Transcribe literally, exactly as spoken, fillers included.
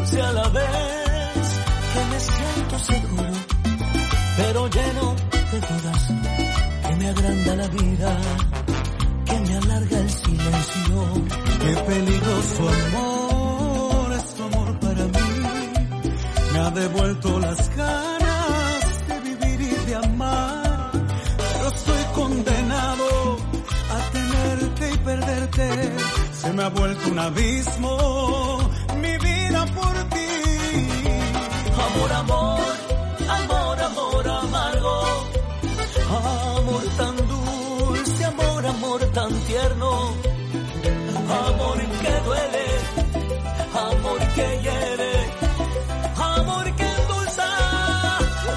sé a la vez que me siento seguro, pero lleno de dudas, que me agranda la vida, que me alarga el silencio. Qué peligroso amor es tu amor para mí, me ha devuelto las ganas de vivir y de amar, pero estoy condenado a tenerte y perderte. Se me ha vuelto un abismo